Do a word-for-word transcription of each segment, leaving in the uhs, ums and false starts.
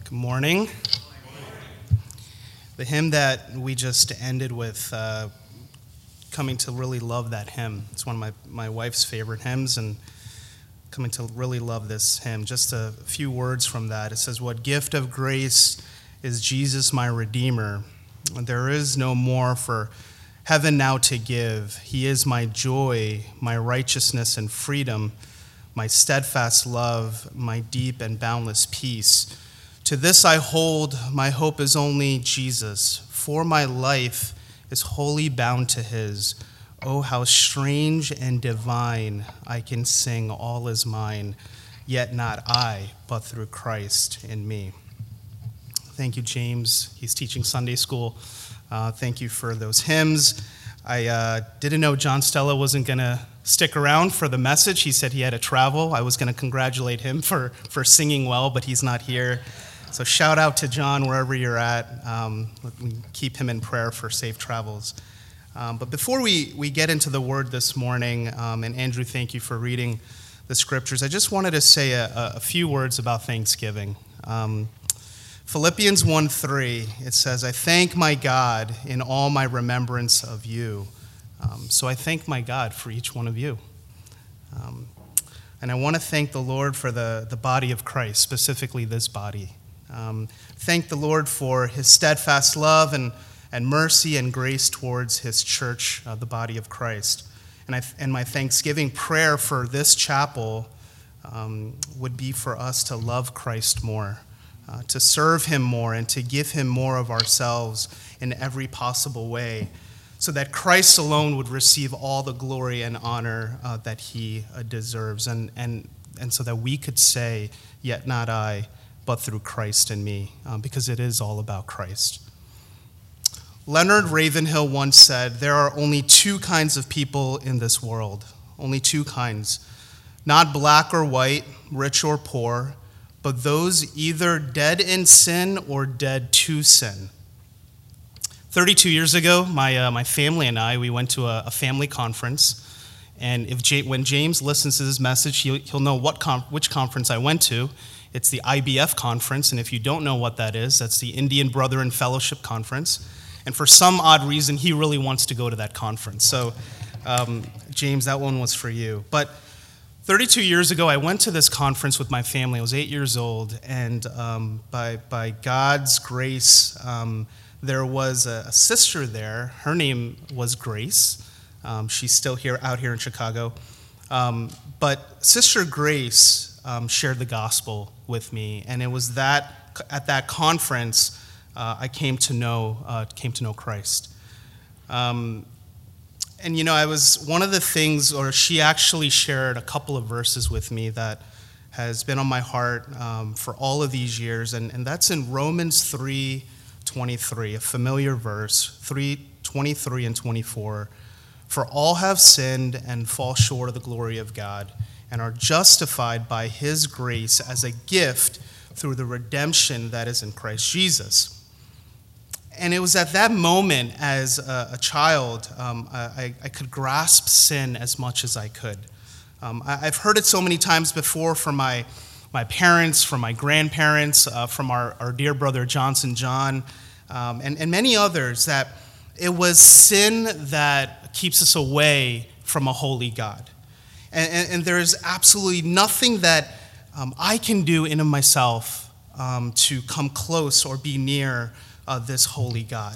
Good morning. The hymn that we just ended with, uh, coming to really love that hymn. It's one of my, my wife's favorite hymns, and coming to really love this hymn. Just a few words from that. It says, "What gift of grace is Jesus my Redeemer? There is no more for heaven now to give. He is my joy, my righteousness and freedom, my steadfast love, my deep and boundless peace. To this I hold, my hope is only Jesus, for my life is wholly bound to his. Oh, how strange and divine, I can sing all is mine, yet not I, but through Christ in me." Thank you, James. He's teaching Sunday school. Uh, thank you for those hymns. I uh, didn't know John Stella wasn't going to stick around for the message. He said he had to travel. I was going to congratulate him for, for singing well, but he's not here. So shout out to John wherever you're at. Um, we keep him in prayer for safe travels. Um, but before we, we get into the word this morning, um, and Andrew, thank you for reading the scriptures, I just wanted to say a, a few words about Thanksgiving. Um, Philippians one three, it says, "I thank my God in all my remembrance of you." Um, so I thank my God for each one of you. Um, and I want to thank the Lord for the, the body of Christ, specifically this body. Um, thank the Lord for his steadfast love and, and mercy and grace towards his church, uh, the body of Christ. And, I, and my Thanksgiving prayer for this chapel um, would be for us to love Christ more, uh, to serve him more, and to give him more of ourselves in every possible way, so that Christ alone would receive all the glory and honor uh, that he uh, deserves, and, and, and so that we could say, "Yet not I, but through Christ in me," um, because it is all about Christ. Leonard Ravenhill once said, "There are only two kinds of people in this world, only two kinds, not black or white, rich or poor, but those either dead in sin or dead to sin." thirty-two years ago, my uh, my family and I, we went to a, a family conference, and if J- when James listens to this message, he'll, he'll know what com- which conference I went to. It's the I B F conference, and if you don't know what that is, that's the Indian Brethren Fellowship Conference. And for some odd reason, he really wants to go to that conference. So, um, James, that one was for you. But thirty-two years ago, I went to this conference with my family. I was eight years old, and um, by by God's grace, um, there was a, a sister there. Her name was Grace. Um, she's still here, out here in Chicago. Um, but Sister Grace Um, shared the gospel with me, and it was that at that conference uh, I came to know uh, came to know Christ. Um, and you know, I was one of the things, or she actually shared a couple of verses with me that has been on my heart um, for all of these years, and, and that's in Romans three twenty-three, a familiar verse, three twenty-three and twenty-four. "For all have sinned and fall short of the glory of God, and are justified by his grace as a gift through the redemption that is in Christ Jesus." And it was at that moment, as a, a child, um, I, I could grasp sin as much as I could. Um, I, I've heard it so many times before from my, my parents, from my grandparents, uh, from our, our dear brother Johnson John, um, and, and many others, that it was sin that keeps us away from a holy God. And, and, and there is absolutely nothing that um, I can do in of myself um, to come close or be near uh, this holy God.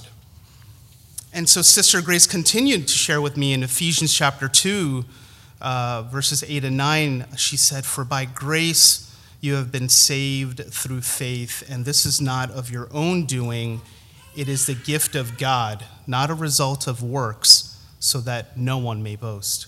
And so Sister Grace continued to share with me in Ephesians chapter two, uh, verses eight and nine. She said, "For by grace you have been saved through faith, and this is not of your own doing. It is the gift of God, not a result of works, so that no one may boast."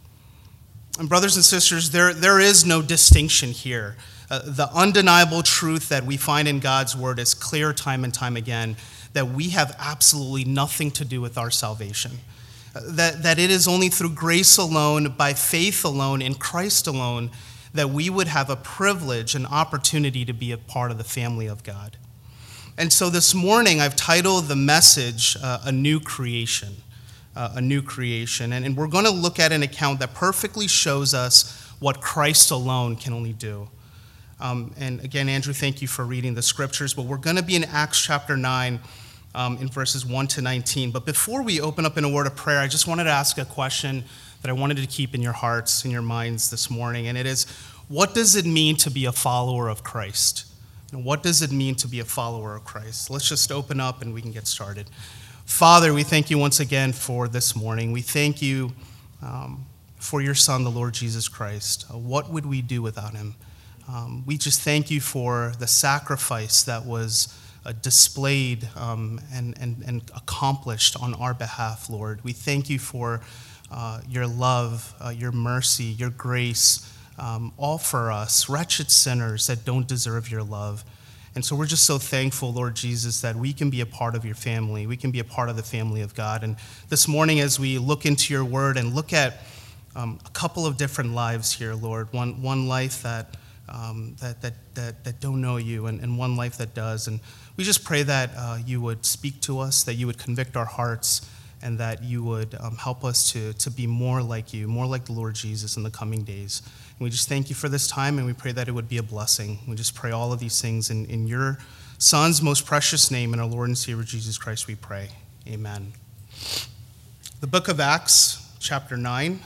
And brothers and sisters, there, there is no distinction here. Uh, the undeniable truth that we find in God's word is clear time and time again, that we have absolutely nothing to do with our salvation. Uh, that, that it is only through grace alone, by faith alone, in Christ alone, that we would have a privilege, an opportunity to be a part of the family of God. And so this morning, I've titled the message, uh, A New Creation. Uh, a new creation. And, and we're going to look at an account that perfectly shows us what Christ alone can only do. Um, and again, Andrew, thank you for reading the scriptures. But we're going to be in Acts chapter nine, um, in verses one to nineteen. But before we open up in a word of prayer, I just wanted to ask a question that I wanted to keep in your hearts and your minds this morning. And it is, what does it mean to be a follower of Christ? And what does it mean to be a follower of Christ? Let's just open up and we can get started. Father, we thank you once again for this morning. We thank you um, for your Son, the Lord Jesus Christ. Uh, what would we do without him? Um, we just thank you for the sacrifice that was uh, displayed um, and, and, and accomplished on our behalf, Lord. We thank you for uh, your love, uh, your mercy, your grace, um, all for us, wretched sinners that don't deserve your love. And so we're just so thankful, Lord Jesus, that we can be a part of your family. We can be a part of the family of God. And this morning, as we look into your word and look at um, a couple of different lives here, Lord, one one life that um, that, that that that don't know you, and, and one life that does. And we just pray that uh, you would speak to us, that you would convict our hearts, and that you would um, help us to, to be more like you, more like the Lord Jesus in the coming days. And we just thank you for this time, and we pray that it would be a blessing. We just pray all of these things in, in your Son's most precious name, and our Lord and Savior Jesus Christ, we pray. Amen. The book of Acts, chapter nine.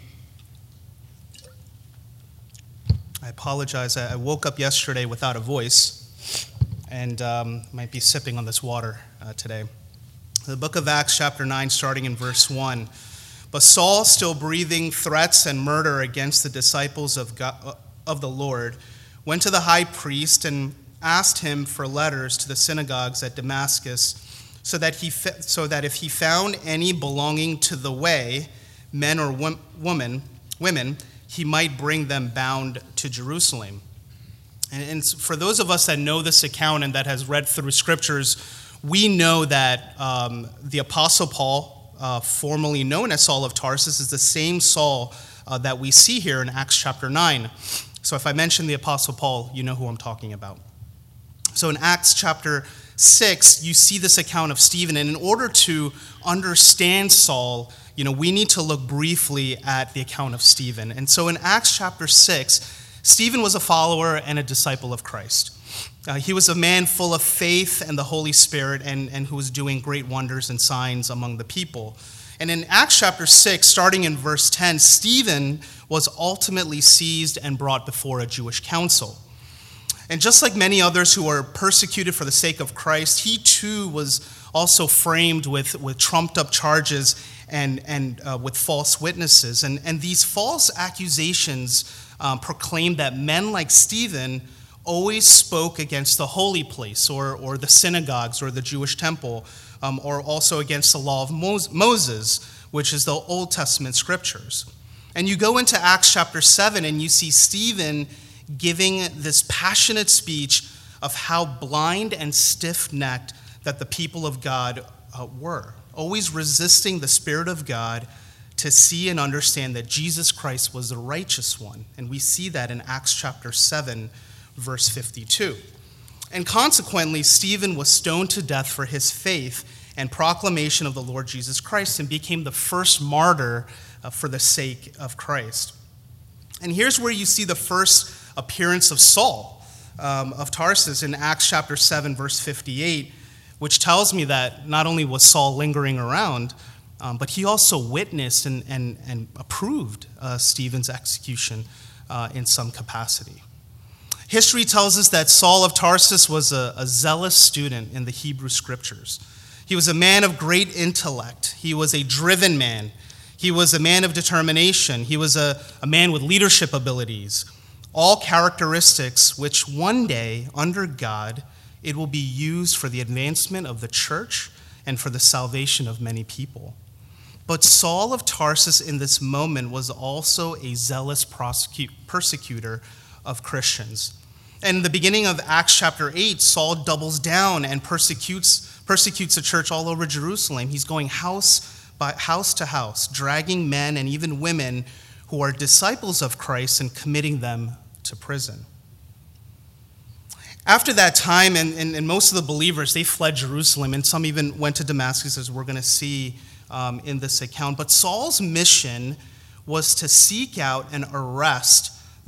I apologize. I woke up yesterday without a voice, and um, might be sipping on this water uh, today. The book of Acts, chapter nine, starting in verse one. But Saul, still breathing threats and murder against the disciples of God, of the Lord, went to the high priest and asked him for letters to the synagogues at Damascus, so that he so that if he found any belonging to the way, men or women, women, he might bring them bound to Jerusalem. And, and for those of us that know this account and that has read through scriptures, we know that um, the Apostle Paul, Uh, formerly known as Saul of Tarsus, is the same Saul uh, that we see here in Acts chapter nine. So if I mention the Apostle Paul, you know who I'm talking about. So in Acts chapter six, you see this account of Stephen. And in order to understand Saul, you know, we need to look briefly at the account of Stephen. And so in Acts chapter six, Stephen was a follower and a disciple of Christ. Uh, he was a man full of faith and the Holy Spirit, and, and who was doing great wonders and signs among the people. And in Acts chapter six, starting in verse ten, Stephen was ultimately seized and brought before a Jewish council. And just like many others who were persecuted for the sake of Christ, he too was also framed with, with trumped-up charges and, and uh, with false witnesses. And, and these false accusations um, proclaimed that men like Stephen always spoke against the holy place or, or the synagogues or the Jewish temple, um, or also against the law of Moses, which is the Old Testament scriptures. And you go into Acts chapter seven and you see Stephen giving this passionate speech of how blind and stiff-necked that the people of God uh, were, always resisting the Spirit of God to see and understand that Jesus Christ was the righteous one. And we see that in Acts chapter seven, verse fifty-two. And consequently, Stephen was stoned to death for his faith and proclamation of the Lord Jesus Christ, and became the first martyr uh, for the sake of Christ. And here's where you see the first appearance of Saul um, of Tarsus in Acts chapter seven, verse fifty-eight, which tells me that not only was Saul lingering around, um, but he also witnessed and, and, and approved uh, Stephen's execution uh, in some capacity. History tells us that Saul of Tarsus was a, a zealous student in the Hebrew scriptures. He was a man of great intellect. He was a driven man. He was a man of determination. He was a, a man with leadership abilities, all characteristics which one day, under God, it will be used for the advancement of the church and for the salvation of many people. But Saul of Tarsus in this moment was also a zealous prosecute, persecutor of Christians. And in the beginning of Acts chapter eight, Saul doubles down and persecutes persecutes the church all over Jerusalem. He's going house by house to house, dragging men and even women who are disciples of Christ and committing them to prison. After that time, and, and, and most of the believers, they fled Jerusalem, and some even went to Damascus, as we're going to see um, in this account. But Saul's mission was to seek out and arrest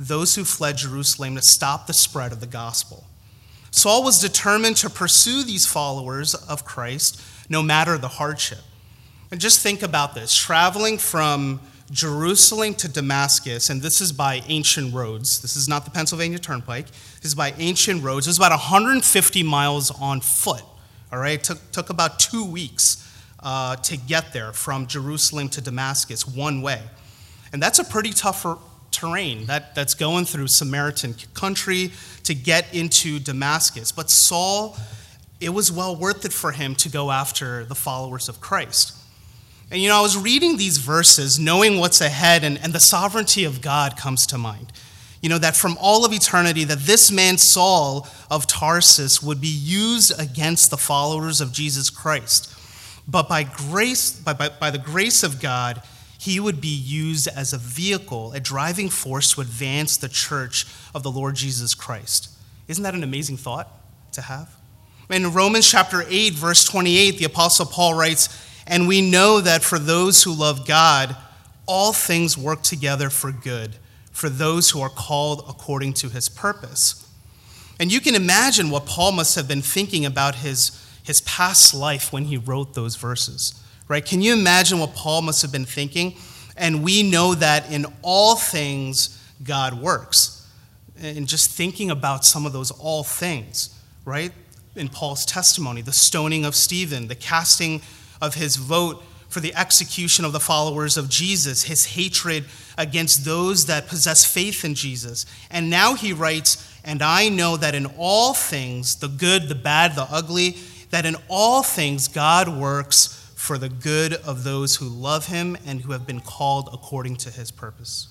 those who fled Jerusalem to stop the spread of the gospel. Saul was determined to pursue these followers of Christ no matter the hardship. And just think about this, traveling from Jerusalem to Damascus, and this is by ancient roads. This is not the Pennsylvania Turnpike. This is by ancient roads. It was about one hundred fifty miles on foot, all right? It took, took about two weeks uh, to get there from Jerusalem to Damascus one way. And that's a pretty tough terrain that, that's going through Samaritan country to get into Damascus. But Saul, it was well worth it for him to go after the followers of Christ. And, you know, I was reading these verses, knowing what's ahead, and, and the sovereignty of God comes to mind. You know, that from all of eternity, that this man, Saul of Tarsus, would be used against the followers of Jesus Christ. But by grace, by, by, by the grace of God, he would be used as a vehicle, a driving force to advance the church of the Lord Jesus Christ. Isn't that an amazing thought to have? In Romans chapter eight, verse twenty-eight, the Apostle Paul writes, "And we know that for those who love God, all things work together for good, for those who are called according to his purpose." And you can imagine what Paul must have been thinking about his, his past life when he wrote those verses, right? Can you imagine what Paul must have been thinking? And we know that in all things, God works. And just thinking about some of those all things, right? In Paul's testimony, the stoning of Stephen, the casting of his vote for the execution of the followers of Jesus, his hatred against those that possess faith in Jesus. And now he writes, "And I know that in all things, the good, the bad, the ugly, that in all things God works for the good of those who love him and who have been called according to his purpose."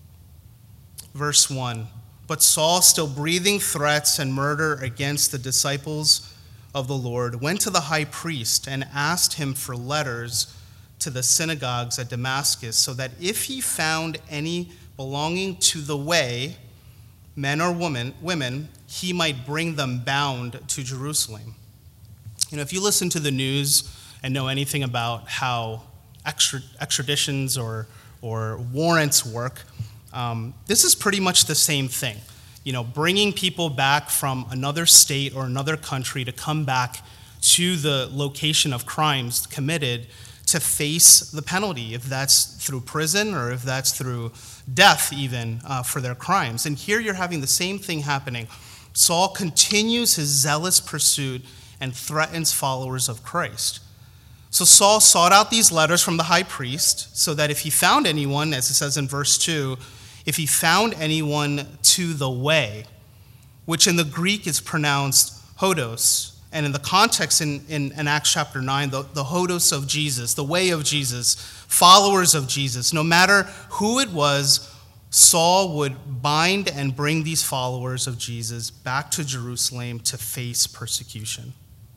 Verse one, "But Saul, still breathing threats and murder against the disciples of the Lord, went to the high priest and asked him for letters to the synagogues at Damascus, so that if he found any belonging to the way, men or women, women, he might bring them bound to Jerusalem." You know, if you listen to the news and know anything about how extraditions or, or warrants work, um, this is pretty much the same thing. You know, bringing people back from another state or another country to come back to the location of crimes committed to face the penalty, if that's through prison or if that's through death even uh, for their crimes. And here you're having the same thing happening. Saul continues his zealous pursuit and threatens followers of Christ. So Saul sought out these letters from the high priest so that if he found anyone, as it says in verse two, if he found anyone to the way, which in the Greek is pronounced hodos, and in the context in, in, in Acts chapter nine, the, the hodos of Jesus, the way of Jesus, followers of Jesus, no matter who it was, Saul would bind and bring these followers of Jesus back to Jerusalem to face persecution.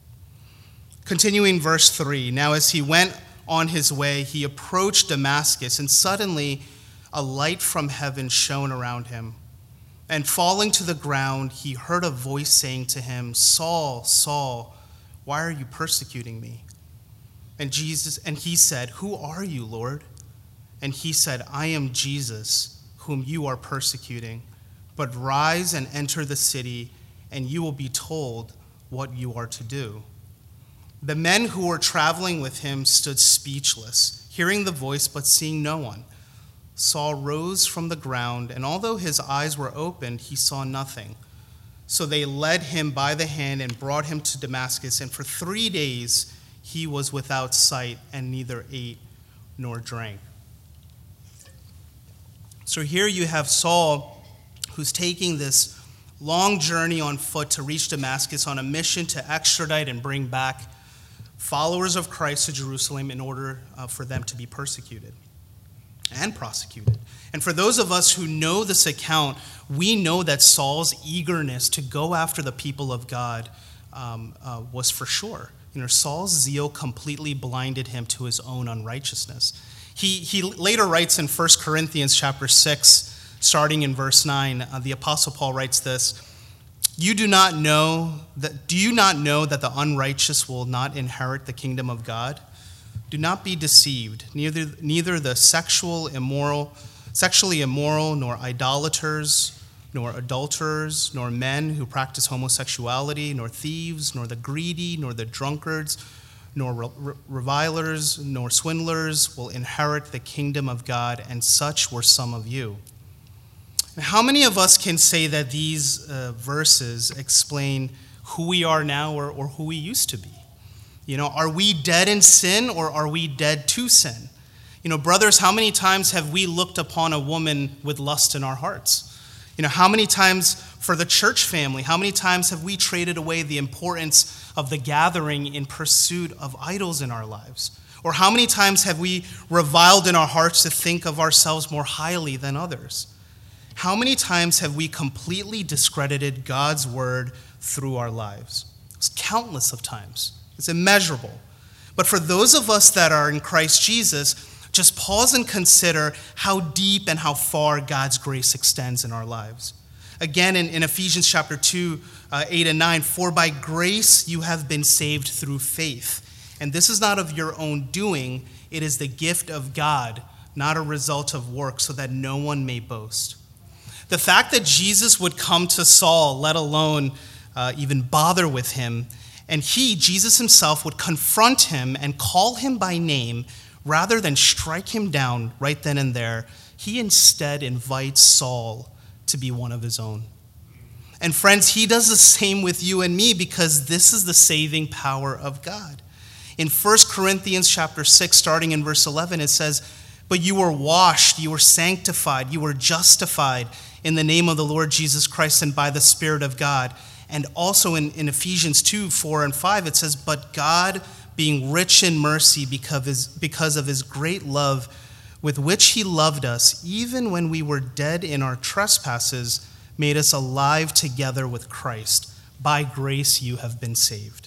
Continuing verse three, "Now as he went on his way, he approached Damascus, and suddenly a light from heaven shone around him. And falling to the ground, he heard a voice saying to him, 'Saul, Saul, why are you persecuting me?' And Jesus, and he said, 'Who are you, Lord?' And he said, 'I am Jesus, whom you are persecuting. But rise and enter the city, and you will be told what you are to do.' The men who were traveling with him stood speechless, hearing the voice but seeing no one. Saul rose from the ground, and although his eyes were opened, he saw nothing. So they led him by the hand and brought him to Damascus, and for three days he was without sight and neither ate nor drank." So here you have Saul, who's taking this long journey on foot to reach Damascus on a mission to extradite and bring back followers of Christ to Jerusalem in order uh, for them to be persecuted and prosecuted. And for those of us who know this account, we know that Saul's eagerness to go after the people of God um, uh, was for sure. You know, Saul's zeal completely blinded him to his own unrighteousness. He, he later writes in First Corinthians chapter six, starting in verse nine, uh, the Apostle Paul writes this, You do not know that, do you not know that the unrighteous will not inherit the kingdom of God? Do not be deceived. Neither, neither the sexual, immoral, sexually immoral, nor idolaters, nor adulterers, nor men who practice homosexuality, nor thieves, nor the greedy, nor the drunkards, nor re- revilers, nor swindlers will inherit the kingdom of God, and such were some of you. And how many of us can say that these uh, verses explain who we are now or, or who we used to be? You know, are we dead in sin or are we dead to sin? You know, brothers, how many times have we looked upon a woman with lust in our hearts? You know, how many times for the church family, how many times have we traded away the importance of the gathering in pursuit of idols in our lives? Or how many times have we reviled in our hearts to think of ourselves more highly than others? How many times have we completely discredited God's word through our lives? It's countless of times. It's immeasurable. But for those of us that are in Christ Jesus, just pause and consider how deep and how far God's grace extends in our lives. Again, in, in Ephesians chapter two, uh, eight and nine, for by grace you have been saved through faith. And this is not of your own doing, it is the gift of God, not a result of work, so that no one may boast. The fact that Jesus would come to Saul, let alone uh, even bother with him, and he, Jesus himself, would confront him and call him by name, rather than strike him down right then and there, he instead invites Saul to be one of his own. And friends, he does the same with you and me because this is the saving power of God. In First Corinthians chapter six, starting in verse eleven, it says, but you were washed, you were sanctified, you were justified in the name of the Lord Jesus Christ and by the Spirit of God. And also in, in Ephesians two, four and five, it says, but God, being rich in mercy because of, his, because of his great love with which he loved us, even when we were dead in our trespasses, made us alive together with Christ. By grace you have been saved.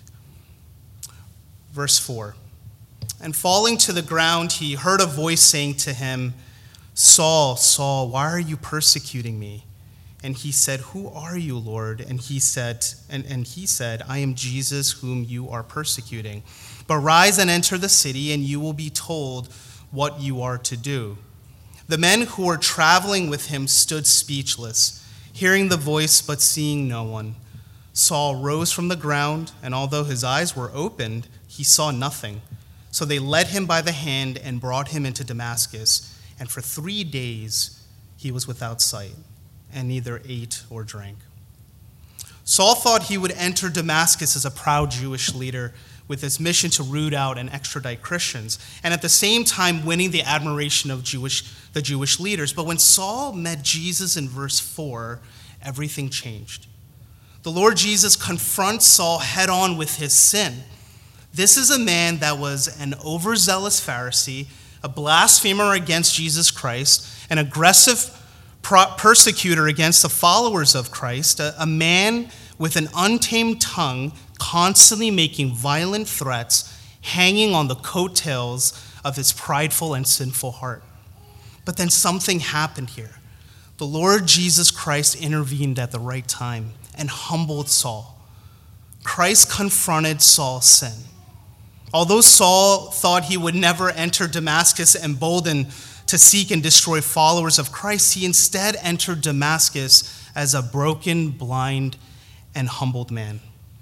Verse four, and falling to the ground, he heard a voice saying to him, Saul, Saul, why are you persecuting me? And he said, who are you, Lord? And he said, and, and he said, I am Jesus whom you are persecuting. But rise and enter the city, and you will be told what you are to do. The men who were traveling with him stood speechless, hearing the voice but seeing no one. Saul rose from the ground, and although his eyes were opened, he saw nothing. So they led him by the hand and brought him into Damascus. And for three days he was without sight, and neither ate or drank. Saul thought he would enter Damascus as a proud Jewish leader with his mission to root out and extradite Christians, and at the same time winning the admiration of Jewish, the Jewish leaders. But when Saul met Jesus in verse four, everything changed. The Lord Jesus confronts Saul head on with his sin. This is a man that was an overzealous Pharisee, a blasphemer against Jesus Christ, an aggressive persecutor against the followers of Christ, a, a man with an untamed tongue, constantly making violent threats, hanging on the coattails of his prideful and sinful heart. But then something happened here. The Lord Jesus Christ intervened at the right time and humbled Saul. Christ confronted Saul's sin. Although Saul thought he would never enter Damascus emboldened to seek and destroy followers of Christ, he instead entered Damascus as a broken, blind, and humbled man.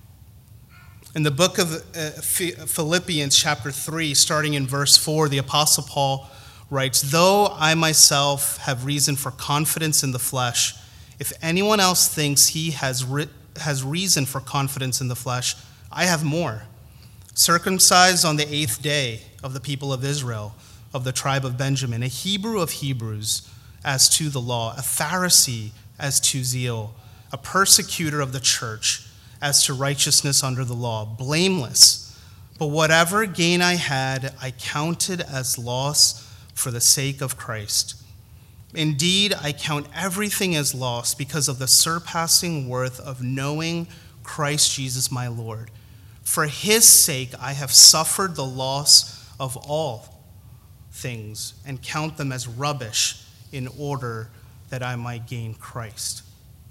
In the book of uh, Philippians chapter three, starting in verse four, the Apostle Paul writes, though I myself have reason for confidence in the flesh, if anyone else thinks he has, re- has reason for confidence in the flesh, I have more. Circumcised on the eighth day of the people of Israel, of the tribe of Benjamin, a Hebrew of Hebrews as to the law, a Pharisee as to zeal, a persecutor of the church as to righteousness under the law, blameless. But whatever gain I had, I counted as loss for the sake of Christ. Indeed, I count everything as loss because of the surpassing worth of knowing Christ Jesus my Lord. For his sake I have suffered the loss of all things and count them as rubbish in order that I might gain Christ.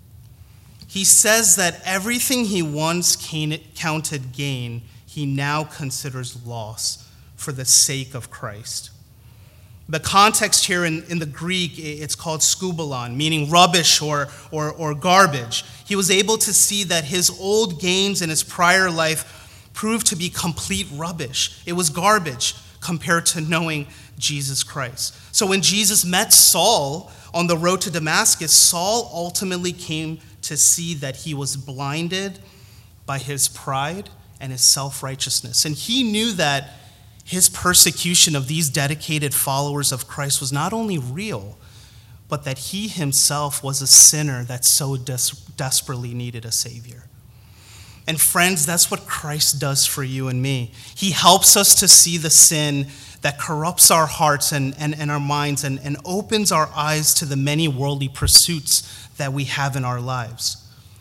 He says that everything he once counted gain, he now considers loss for the sake of Christ. The context here in, in the Greek, it's called skubalon, meaning rubbish or, or, or garbage. He was able to see that his old gains in his prior life proved to be complete rubbish. It was garbage compared to knowing Jesus Christ. So when Jesus met Saul on the road to Damascus, Saul ultimately came to see that he was blinded by his pride and his self-righteousness. And he knew that his persecution of these dedicated followers of Christ was not only real, but that he himself was a sinner that so des- desperately needed a Savior. And friends, that's what Christ does for you and me. He helps us to see the sin that corrupts our hearts and, and, and our minds and, and opens our eyes to the many worldly pursuits that we have in our lives.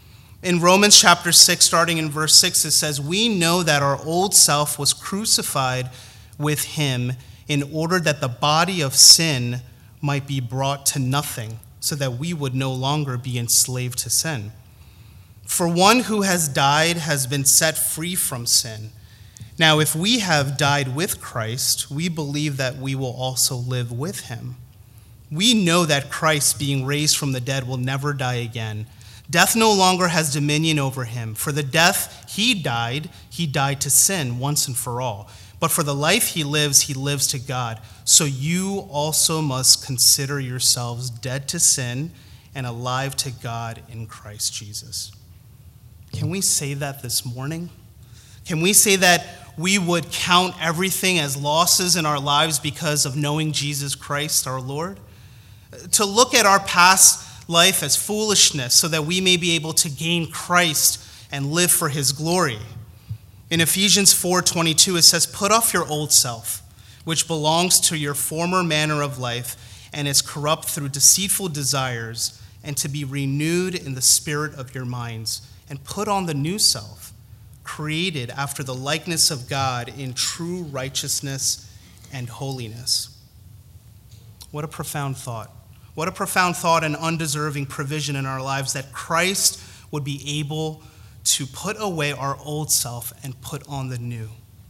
In Romans chapter six, starting in verse six, it says, "We know that our old self was crucified with him in order that the body of sin might be brought to nothing, so that we would no longer be enslaved to sin. For one who has died has been set free from sin. Now, if we have died with Christ, we believe that we will also live with him. We know that Christ, being raised from the dead, will never die again. Death no longer has dominion over him. For the death he died, he died to sin once and for all. But for the life he lives, he lives to God. So you also must consider yourselves dead to sin and alive to God in Christ Jesus." Can we say that this morning? Can we say that we would count everything as losses in our lives because of knowing Jesus Christ, our Lord? To look at our past life as foolishness so that we may be able to gain Christ and live for his glory. In Ephesians four twenty-two, it says, "Put off your old self, which belongs to your former manner of life and is corrupt through deceitful desires, and to be renewed in the spirit of your minds, and put on the new self, created after the likeness of God in true righteousness and holiness." What a profound thought. What a profound thought and undeserving provision in our lives that Christ would be able to put away our old self and put on the new.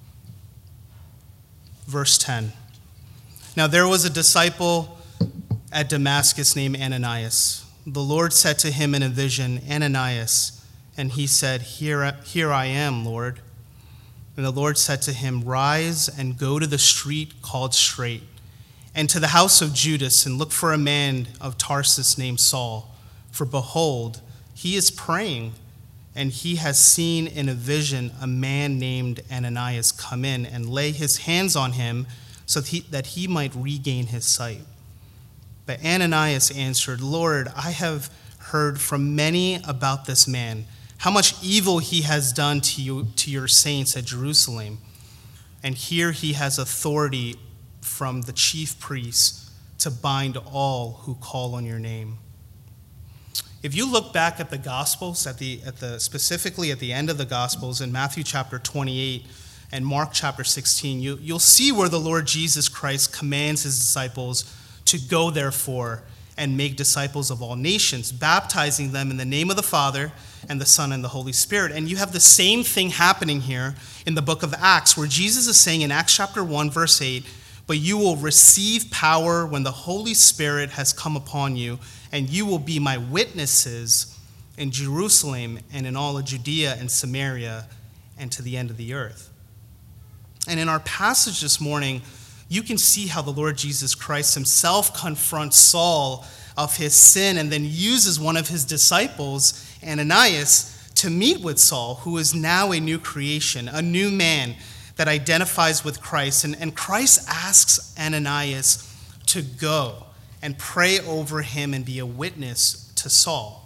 Verse ten. "Now there was a disciple at Damascus named Ananias. The Lord said to him in a vision, 'Ananias,' and he said, 'Here, here I am, Lord.' And the Lord said to him, 'Rise and go to the street called Straight, and to the house of Judas, and look for a man of Tarsus named Saul. For behold, he is praying, and he has seen in a vision a man named Ananias come in and lay his hands on him so that he, that he might regain his sight.' But Ananias answered, 'Lord, I have heard from many about this man, how much evil he has done to you, to your saints at Jerusalem. And here he has authority from the chief priests to bind all who call on your name.'" If you look back at the Gospels, at the, at the specifically at the end of the Gospels in Matthew chapter twenty-eight and Mark chapter sixteen, you, you'll see where the Lord Jesus Christ commands his disciples to go, therefore, and make disciples of all nations, baptizing them in the name of the Father and the Son and the Holy Spirit. And you have the same thing happening here in the book of Acts, where Jesus is saying in Acts chapter one, verse eight, "But you will receive power when the Holy Spirit has come upon you, and you will be my witnesses in Jerusalem and in all of Judea and Samaria and to the end of the earth." And in our passage this morning, you can see how the Lord Jesus Christ himself confronts Saul of his sin and then uses one of his disciples, Ananias, to meet with Saul, who is now a new creation, a new man that identifies with Christ. And, and Christ asks Ananias to go and pray over him and be a witness to Saul.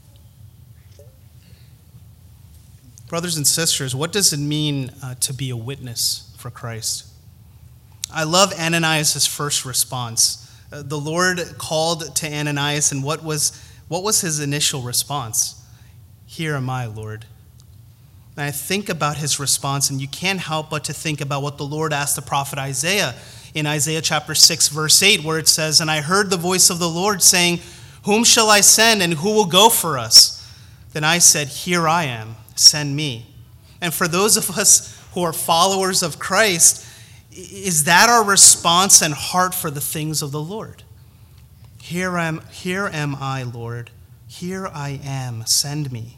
Brothers and sisters, what does it mean uh, to be a witness for Christ? I love Ananias' first response. Uh, the Lord called to Ananias, and what was, what was his initial response? "Here am I, Lord." And I think about his response, and you can't help but to think about what the Lord asked the prophet Isaiah in Isaiah chapter six, verse eight, where it says, "And I heard the voice of the Lord saying, 'Whom shall I send, and who will go for us?' Then I said, 'Here I am, send me.'" And for those of us who are followers of Christ, Is that our response and heart for the things of the Lord? Here am, here am I, Lord. Here I am. Send me.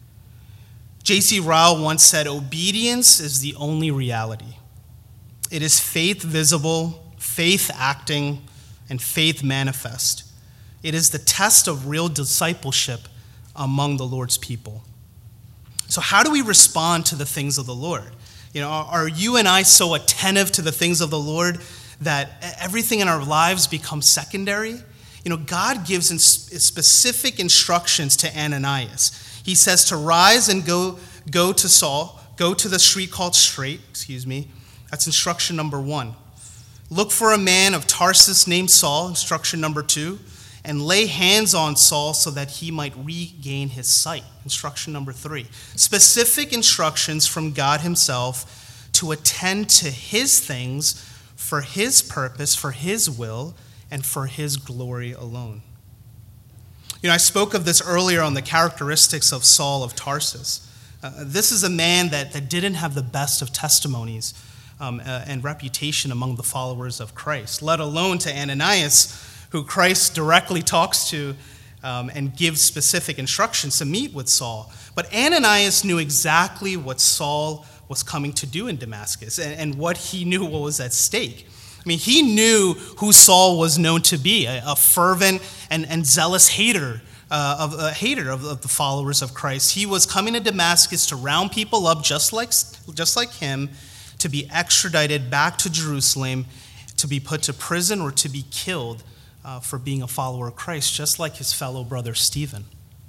J C Ryle once said, obedience is the only reality. It is faith visible, faith acting, and faith manifest. It is the test of real discipleship among the Lord's people. So how do we respond to the things of the Lord? You know, are you and I so attentive to the things of the Lord that everything in our lives becomes secondary? You know, God gives in specific instructions to Ananias. He says to rise and go, go to Saul, go to the street called Straight, excuse me. That's instruction number one. Look for a man of Tarsus named Saul, instruction number two, and lay hands on Saul so that he might regain his sight. Instruction number three. Specific instructions from God himself to attend to his things for his purpose, for his will, and for his glory alone. You know, I spoke of this earlier on the characteristics of Saul of Tarsus. Uh, this is a man that, that didn't have the best of testimonies um, uh, and reputation among the followers of Christ, let alone to Ananias, who Christ directly talks to um, and gives specific instructions to meet with Saul. But Ananias knew exactly what Saul was coming to do in Damascus and, and what he knew what was at stake. I mean, he knew who Saul was known to be, a, a fervent and, and zealous hater, uh, of, a hater of, of the followers of Christ. He was coming to Damascus to round people up just like, just like him, to be extradited back to Jerusalem, to be put to prison or to be killed Uh, for being a follower of Christ, just like his fellow brother Stephen.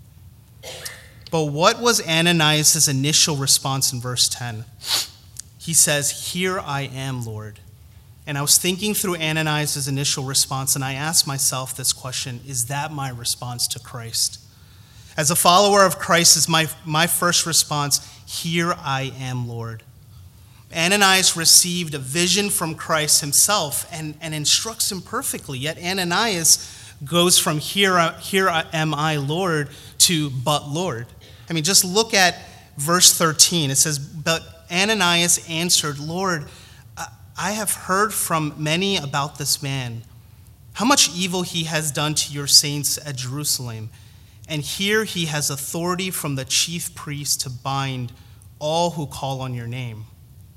But what was Ananias' initial response in verse ten? He says, "Here I am, Lord." And I was thinking through Ananias' initial response, and I asked myself this question: is that my response to Christ? As a follower of Christ, is my, my first response, "Here I am, Lord." Ananias received a vision from Christ himself and, and instructs him perfectly. Yet Ananias goes from here, here am I, Lord, to but Lord. I mean, just look at verse thirteen. It says, but Ananias answered, Lord, I have heard from many about this man, how much evil he has done to your saints at Jerusalem. And here he has authority from the chief priest to bind all who call on your name.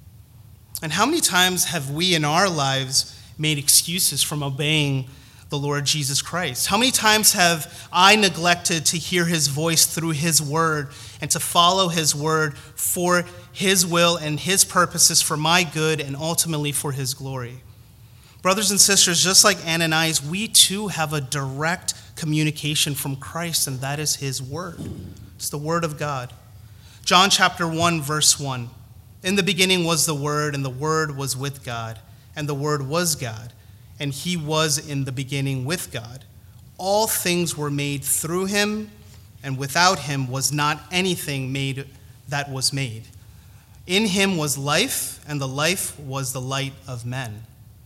And how many times have we in our lives made excuses from obeying the Lord Jesus Christ? How many times have I neglected to hear his voice through his word and to follow his word for his will and his purposes for my good and ultimately for his glory? Brothers and sisters, just like Ananias, we too have a direct communication from Christ, and that is his word. It's the word of God. John chapter one, verse one. In the beginning was the Word, and the Word was with God, and the Word was God, and he was in the beginning with God. All things were made through him, and without him was not anything made that was made. In him was life, and the life was the light of men.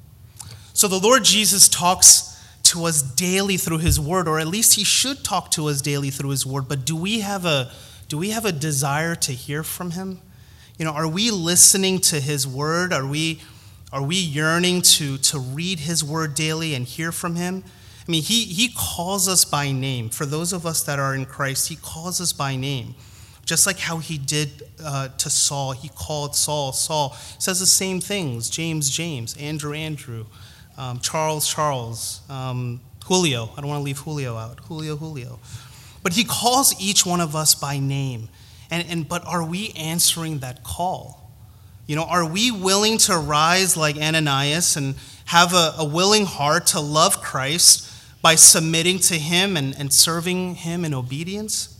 So the Lord Jesus talks to us daily through his word, or at least he should talk to us daily through his word. But do we have a, do we have a desire to hear from him? You know, are we listening to his word? Are we, are we yearning to, to read his word daily and hear from him? I mean, he, he calls us by name. For those of us that are in Christ, he calls us by name. Just like how he did uh, to Saul. He called Saul, Saul. He says the same things. James, James. Andrew, Andrew. Um, Charles, Charles. Um, Julio. I don't want to leave Julio out. Julio, Julio. But he calls each one of us by name. And, and but are we answering that call? You know, are we willing to rise like Ananias and have a, a willing heart to love Christ by submitting to him and, and serving him in obedience?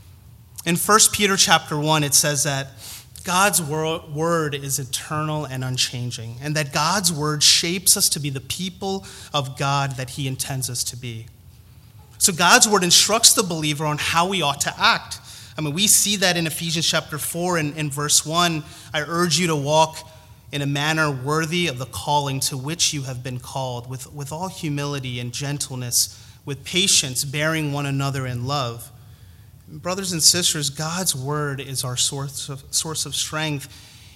In First Peter chapter one, it says that God's word is eternal and unchanging, and that God's word shapes us to be the people of God that he intends us to be. So God's word instructs the believer on how we ought to act. I mean, we see that in Ephesians chapter four and in verse one. I urge you to walk in a manner worthy of the calling to which you have been called, with, with all humility and gentleness, with patience, bearing one another in love. Brothers and sisters, God's word is our source of, source of strength.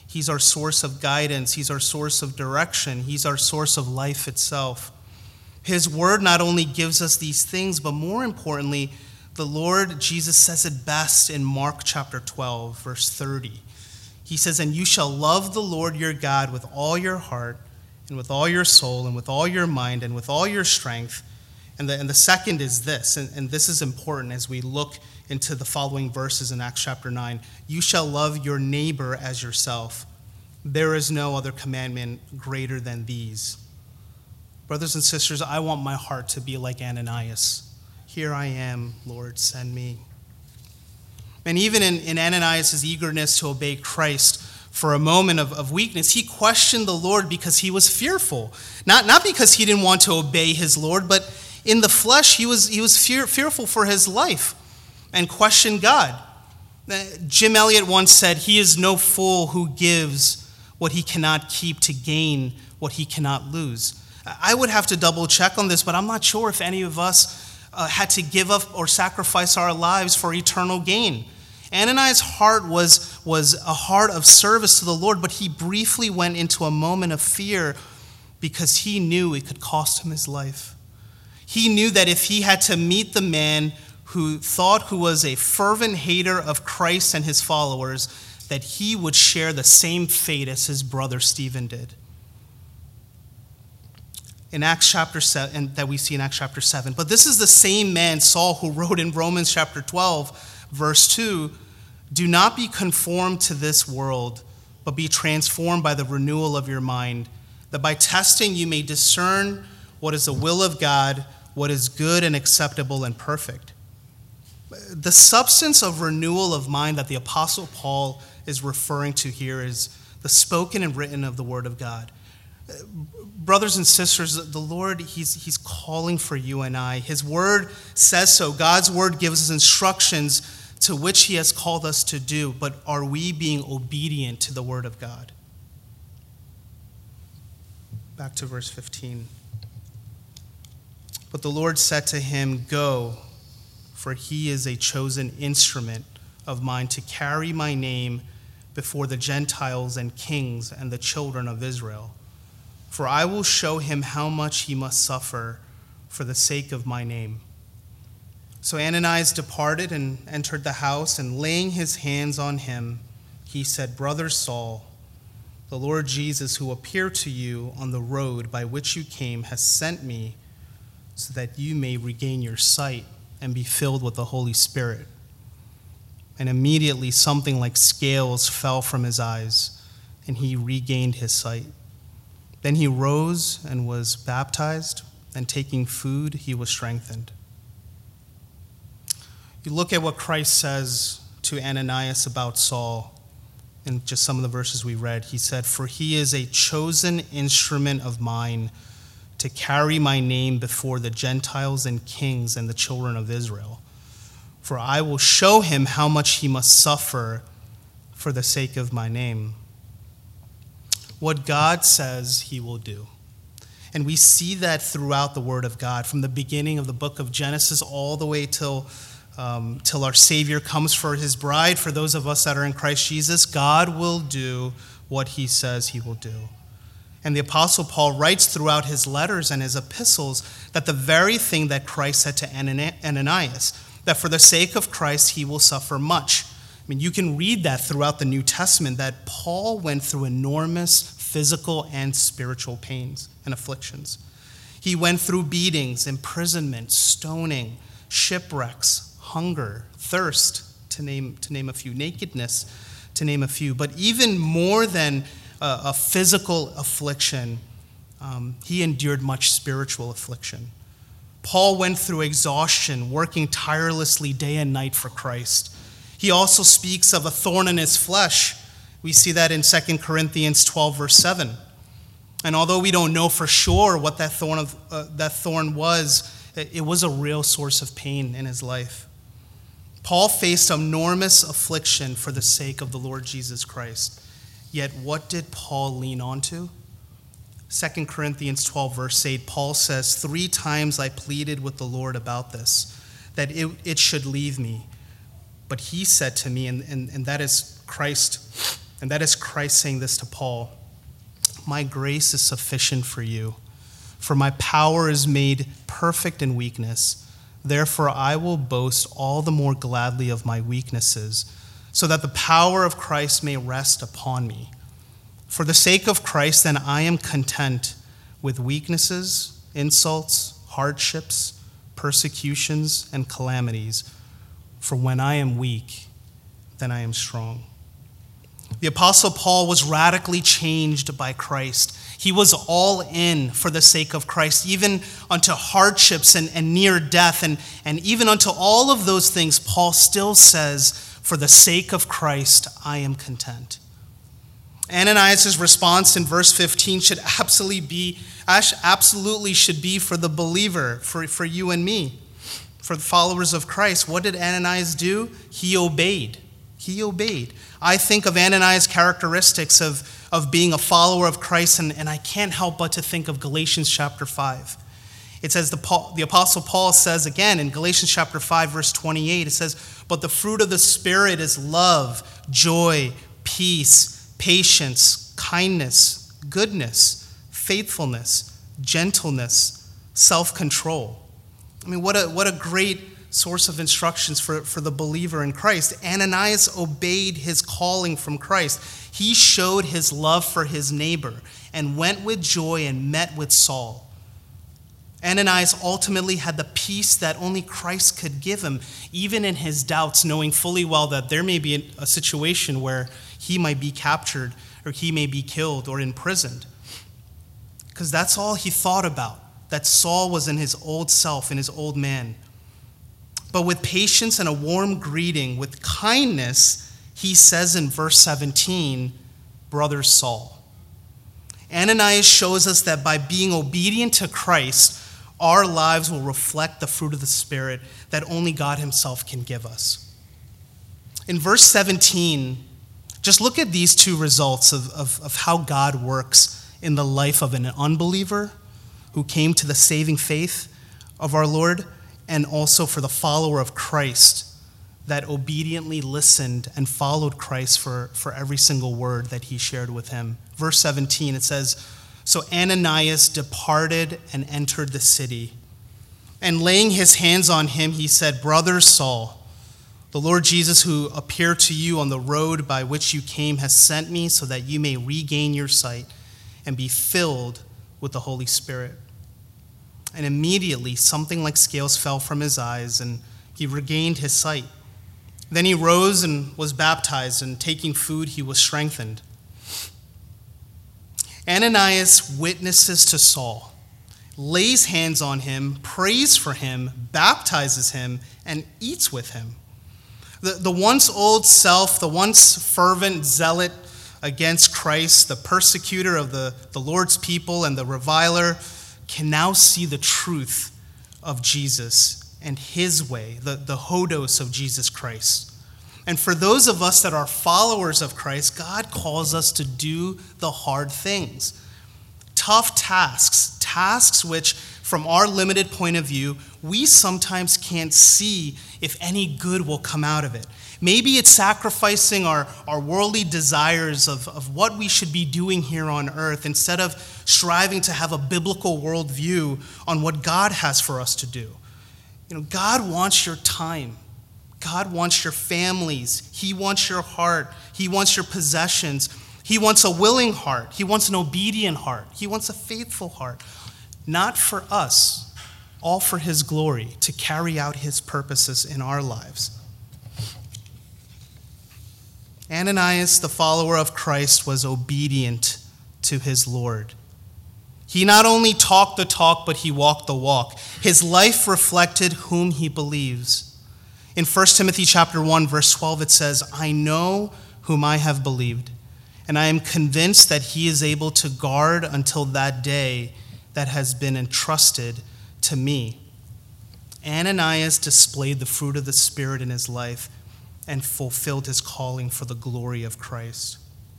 He's our source of guidance. He's our source of direction. He's our source of life itself. His word not only gives us these things, but more importantly, the Lord Jesus says it best in Mark chapter twelve, verse thirty. He says, "And you shall love the Lord your God with all your heart and with all your soul and with all your mind and with all your strength." And the, and the second is this, and, and this is important as we look into the following verses in Acts chapter nine. "You shall love your neighbor as yourself. There is no other commandment greater than these." Brothers and sisters, I want my heart to be like Ananias. "Here I am, Lord, send me." And even in, in Ananias' eagerness to obey Christ for a moment of, of weakness, he questioned the Lord because he was fearful. Not, not because he didn't want to obey his Lord, but in the flesh, he was, he was fear, fearful for his life and questioned God. Jim Elliot once said, "He is no fool who gives what he cannot keep to gain what he cannot lose." I would have to double check on this, but I'm not sure if any of us uh, had to give up or sacrifice our lives for eternal gain. Ananias' heart was, was a heart of service to the Lord, but he briefly went into a moment of fear because he knew it could cost him his life. He knew that if he had to meet the man who thought who was a fervent hater of Christ and his followers, that he would share the same fate as his brother Stephen did. In Acts chapter seven, and that we see in Acts chapter seven. But this is the same man, Saul, who wrote in Romans chapter twelve, verse two, "Do not be conformed to this world, but be transformed by the renewal of your mind, that by testing you may discern what is the will of God, what is good and acceptable and perfect." The substance of renewal of mind that the Apostle Paul is referring to here is the spoken and written of the Word of God. Brothers and sisters, the Lord, he's, he's calling for you and I. His Word says so. God's Word gives us instructions to which He has called us to do, but are we being obedient to the Word of God? Back to verse fifteen. "But the Lord said to him, 'Go, for he is a chosen instrument of mine to carry my name before the Gentiles and kings and the children of Israel. For I will show him how much he must suffer for the sake of my name.' So Ananias departed and entered the house, and laying his hands on him, he said, 'Brother Saul, the Lord Jesus, who appeared to you on the road by which you came, has sent me so that you may regain your sight and be filled with the Holy Spirit.' And immediately something like scales fell from his eyes, and he regained his sight. Then he rose and was baptized, and taking food, he was strengthened." You look at what Christ says to Ananias about Saul in just some of the verses we read. He said, "For he is a chosen instrument of mine to carry my name before the Gentiles and kings and the children of Israel. For I will show him how much he must suffer for the sake of my name." What God says he will do. And we see that throughout the Word of God, from the beginning of the book of Genesis all the way till, um, till our Savior comes for his bride. For those of us that are in Christ Jesus, God will do what he says he will do. And the Apostle Paul writes throughout his letters and his epistles that the very thing that Christ said to Ananias, that for the sake of Christ he will suffer much. I mean, you can read that throughout the New Testament, that Paul went through enormous physical and spiritual pains and afflictions. He went through beatings, imprisonment, stoning, shipwrecks, hunger, thirst, to name, to name a few, nakedness, to name a few. But even more than a, a physical affliction, um, he endured much spiritual affliction. Paul went through exhaustion, working tirelessly day and night for Christ. He also speaks of a thorn in his flesh. We see that in Second Corinthians twelve, verse seven. And although we don't know for sure what that thorn, of, uh, that thorn was, it was a real source of pain in his life. Paul faced enormous affliction for the sake of the Lord Jesus Christ. Yet what did Paul lean on to? Second Corinthians twelve, verse eight, Paul says, "Three times I pleaded with the Lord about this, that it, it should leave me. But he said to me," and, and, and that is Christ And that is Christ saying this to Paul: "My grace is sufficient for you, for my power is made perfect in weakness. Therefore I will boast all the more gladly of my weaknesses, so that the power of Christ may rest upon me. For the sake of Christ, then, I am content with weaknesses, insults, hardships, persecutions, and calamities. For when I am weak, then I am strong." The Apostle Paul was radically changed by Christ. He was all in for the sake of Christ, even unto hardships and, and near death. And, and even unto all of those things, Paul still says, "For the sake of Christ, I am content." Ananias' response in verse fifteen should absolutely be, absolutely should be for the believer, for, for you and me, for the followers of Christ. What did Ananias do? He obeyed. He obeyed. I think of Ananias' characteristics of, of being a follower of Christ, and, and I can't help but to think of Galatians chapter five. It says, the, Paul, the Apostle Paul says again in Galatians chapter five, verse twenty-eight, it says, "But the fruit of the Spirit is love, joy, peace, patience, kindness, goodness, faithfulness, gentleness, self-control." I mean, what a, what a great source of instructions for, for the believer in Christ. Ananias obeyed his calling from Christ. He showed his love for his neighbor and went with joy and met with Saul. Ananias ultimately had the peace that only Christ could give him, even in his doubts, knowing fully well that there may be a situation where he might be captured or he may be killed or imprisoned. Because that's all he thought about, that Saul was in his old self, in his old man. But with patience and a warm greeting, with kindness, he says in verse seventeen, "Brother Saul." Ananias shows us that by being obedient to Christ, our lives will reflect the fruit of the Spirit that only God himself can give us. In verse seventeen, just look at these two results of, of, of how God works in the life of an unbeliever who came to the saving faith of our Lord, and also for the follower of Christ that obediently listened and followed Christ for, for every single word that he shared with him. Verse seventeen, it says, "So Ananias departed and entered the city. And laying his hands on him, he said, 'Brother Saul, the Lord Jesus, who appeared to you on the road by which you came, has sent me so that you may regain your sight and be filled with the Holy Spirit.' And immediately something like scales fell from his eyes, and he regained his sight. Then he rose and was baptized, and taking food, he was strengthened." Ananias witnesses to Saul, lays hands on him, prays for him, baptizes him, and eats with him. The, the once old self, the once fervent zealot against Christ, the persecutor of the, the Lord's people and the reviler, can now see the truth of Jesus and his way, the, the hodos of Jesus Christ. And for those of us that are followers of Christ, God calls us to do the hard things. Tough tasks, tasks which, from our limited point of view, we sometimes can't see if any good will come out of it. Maybe it's sacrificing our, our worldly desires of, of what we should be doing here on earth instead of striving to have a biblical worldview on what God has for us to do. You know, God wants your time. God wants your families. He wants your heart. He wants your possessions. He wants a willing heart. He wants an obedient heart. He wants a faithful heart. Not for us, all for his glory, to carry out his purposes in our lives. Ananias, the follower of Christ, was obedient to his Lord. He not only talked the talk, but he walked the walk. His life reflected whom he believes. In First Timothy chapter one, verse twelve, it says, "I know whom I have believed, and I am convinced that he is able to guard until that day that has been entrusted to me." Ananias displayed the fruit of the Spirit in his life and fulfilled his calling for the glory of Christ.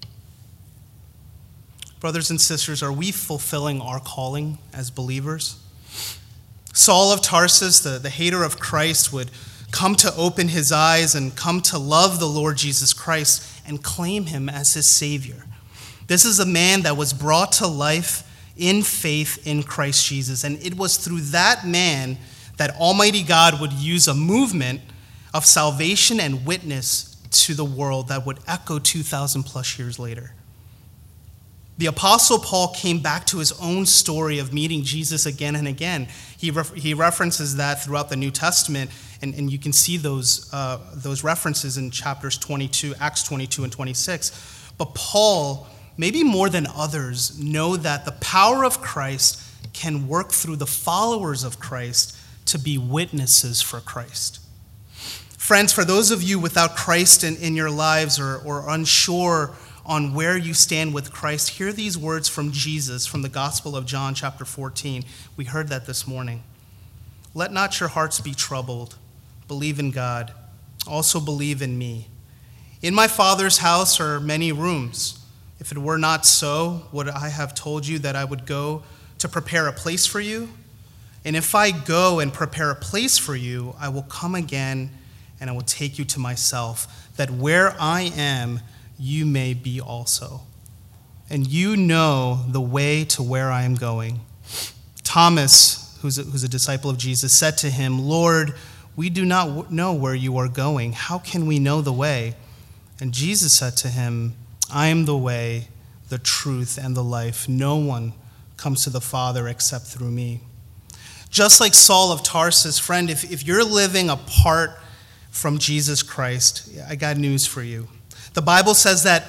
Brothers and sisters, are we fulfilling our calling as believers? Saul of Tarsus, the, the hater of Christ, would come to open his eyes and come to love the Lord Jesus Christ and claim him as his Savior. This is a man that was brought to life in faith in Christ Jesus. And it was through that man that Almighty God would use a movement of salvation and witness to the world that would echo two thousand plus years later. The Apostle Paul came back to his own story of meeting Jesus again and again. He, re- he references that throughout the New Testament, and, and you can see those, uh, those references in chapters twenty-two, Acts twenty-two and twenty-six. But Paul, maybe more than others, know that the power of Christ can work through the followers of Christ to be witnesses for Christ. Friends, for those of you without Christ in, in your lives or, or unsure on where you stand with Christ, hear these words from Jesus from the Gospel of John chapter fourteen. We heard that this morning. Let not your hearts be troubled. Believe in God. Also believe in me. In my Father's house are many rooms. If it were not so, would I have told you that I would go to prepare a place for you? And if I go and prepare a place for you, I will come again and I will take you to myself, that where I am, you may be also. And you know the way to where I am going. Thomas, who's a, who's a disciple of Jesus, said to him, Lord, we do not know where you are going. How can we know the way? And Jesus said to him, I am the way, the truth, and the life. No one comes to the Father except through me. Just like Saul of Tarsus, friend, if, if you're living apart from Jesus Christ, I got news for you. The Bible says that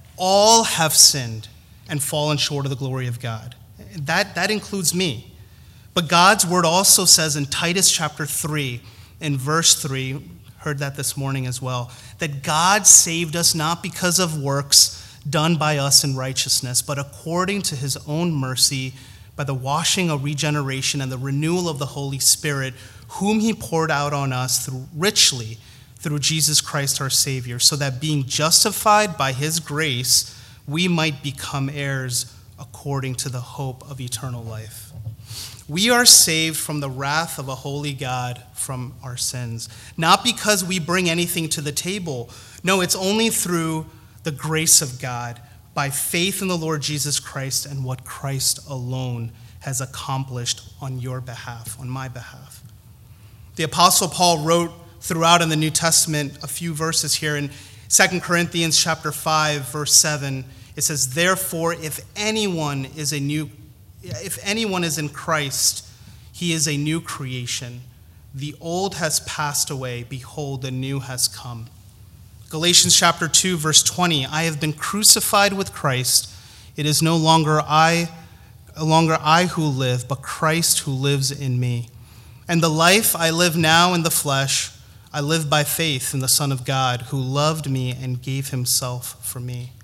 all have sinned and fallen short of the glory of God. That, that includes me. But God's word also says in Titus chapter three, in verse three, heard that this morning as well, that God saved us not because of works done by us in righteousness, but according to his own mercy, by the washing of regeneration and the renewal of the Holy Spirit, whom he poured out on us through, richly through Jesus Christ our Savior, so that being justified by his grace, we might become heirs according to the hope of eternal life. We are saved from the wrath of a holy God from our sins, not because we bring anything to the table. No, it's only through the grace of God, by faith in the Lord Jesus Christ and what Christ alone has accomplished on your behalf, on my behalf. The Apostle Paul wrote throughout in the New Testament a few verses here. In Second Corinthians chapter five, verse seven, it says, therefore, if anyone is a new, if anyone is in Christ, he is a new creation. The old has passed away. Behold, the new has come. Galatians chapter two, verse twenty, I have been crucified with Christ. It is no longer I, no longer I who live, but Christ who lives in me. And the life I live now in the flesh, I live by faith in the Son of God, who loved me and gave himself for me.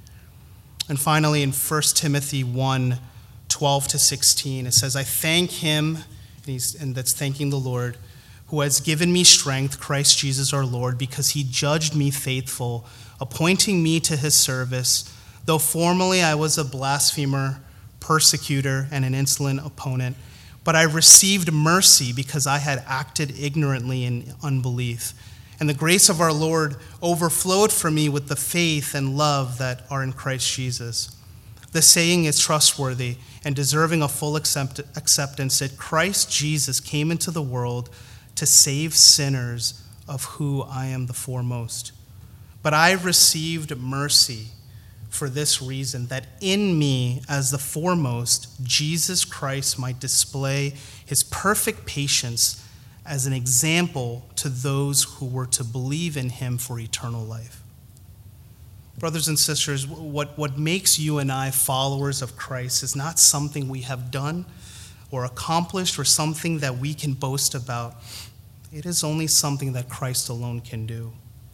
And finally, in First Timothy one, twelve to sixteen, it says, I thank him, and, he's, and that's thanking the Lord, who has given me strength, Christ Jesus our Lord, because he judged me faithful, appointing me to his service, though formerly I was a blasphemer, persecutor, and an insolent opponent. But I received mercy because I had acted ignorantly in unbelief. And the grace of our Lord overflowed for me with the faith and love that are in Christ Jesus. The saying is trustworthy and deserving of full accept- acceptance that Christ Jesus came into the world to save sinners, of who I am the foremost. But I received mercy for this reason, that in me, as the foremost, Jesus Christ might display his perfect patience as an example to those who were to believe in him for eternal life. Brothers and sisters, what, what makes you and I followers of Christ is not something we have done or accomplished or something that we can boast about. It is only something that Christ alone can do.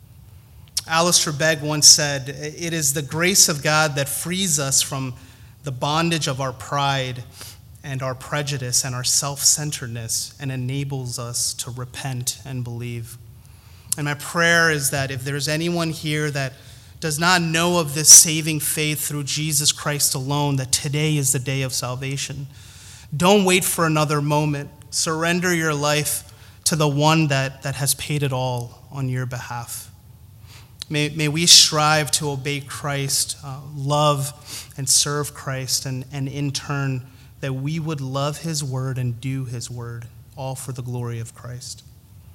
Alistair Begg once said, it is the grace of God that frees us from the bondage of our pride and our prejudice and our self-centeredness and enables us to repent and believe. And my prayer is that if there's anyone here that does not know of this saving faith through Jesus Christ alone, that today is the day of salvation. Don't wait for another moment. Surrender your life to the one that, that has paid it all on your behalf. May, may we strive to obey Christ, uh, love and serve Christ, and, and in turn, that we would love his word and do his word, all for the glory of Christ.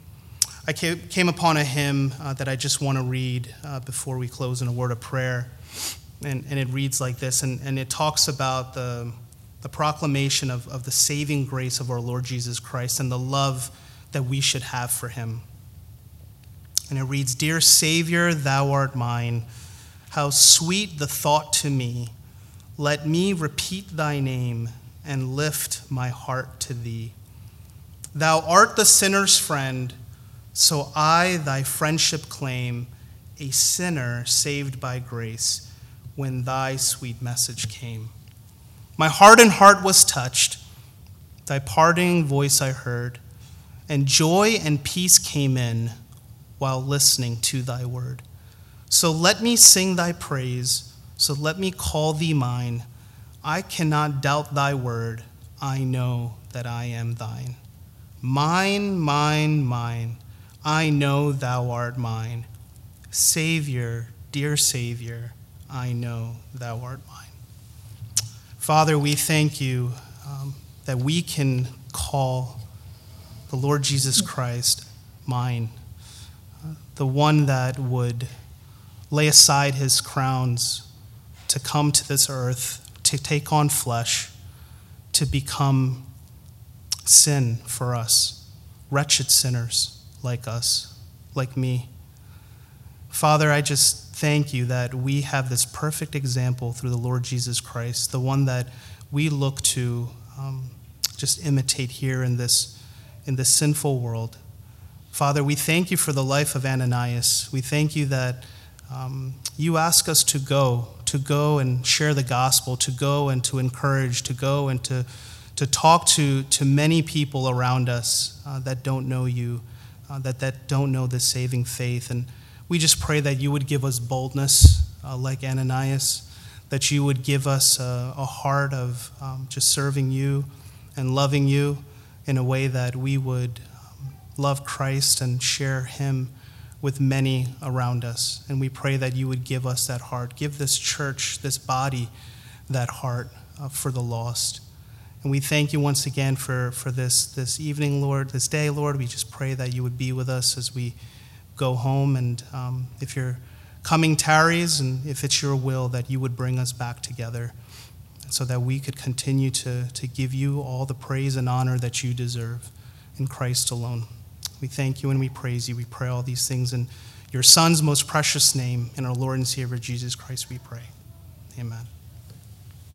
I came upon a hymn uh, that I just want to read uh, before we close in a word of prayer. And, and it reads like this, and, and it talks about the, the proclamation of, of the saving grace of our Lord Jesus Christ and the love that we should have for him. And it reads, "Dear Savior, thou art mine. How sweet the thought to me. Let me repeat thy name and lift my heart to thee. Thou art the sinner's friend, so I thy friendship claim, a sinner saved by grace when thy sweet message came. My hardened heart was touched, thy parting voice I heard, and joy and peace came in while listening to thy word. So let me sing thy praise, so let me call thee mine. I cannot doubt thy word, I know that I am thine. Mine, mine, mine, I know thou art mine. Savior, dear Savior, I know thou art mine." Father, we thank you um, that we can call the Lord Jesus Christ mine, uh, the one that would lay aside his crowns to come to this earth, to take on flesh, to become sin for us, wretched sinners like us, like me. Father, I just thank you that we have this perfect example through the Lord Jesus Christ, the one that we look to um, just imitate here in this, in this sinful world. Father, we thank you for the life of Ananias. We thank you that um, you ask us to go, to go and share the gospel, to go and to encourage, to go and to, to talk to, to many people around us uh, that don't know you, uh, that, that don't know the saving faith. And we just pray that you would give us boldness uh, like Ananias, that you would give us a, a heart of um, just serving you and loving you in a way that we would um, love Christ and share him with many around us. And we pray that you would give us that heart, give this church, this body, that heart uh, for the lost. And we thank you once again for, for this, this evening, Lord, this day, Lord. We just pray that you would be with us as we go home. And um, if your coming tarries, and if it's your will, that you would bring us back together so that we could continue to, to give you all the praise and honor that you deserve in Christ alone. We thank you and we praise you. We pray all these things in your Son's most precious name, in our Lord and Savior Jesus Christ we pray. Amen.